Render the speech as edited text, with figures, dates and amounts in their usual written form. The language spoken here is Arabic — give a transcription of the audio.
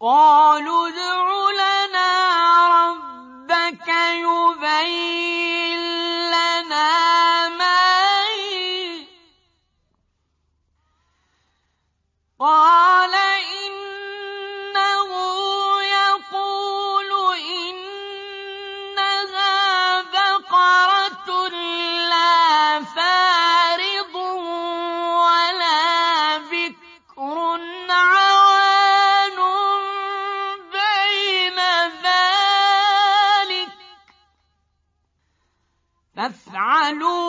قالوا ادع لنا ربك يبين لنا ما هي قال إنه يقول إنها بقرة لا فارض ولا بكر عوان بين ذلك فافعلوا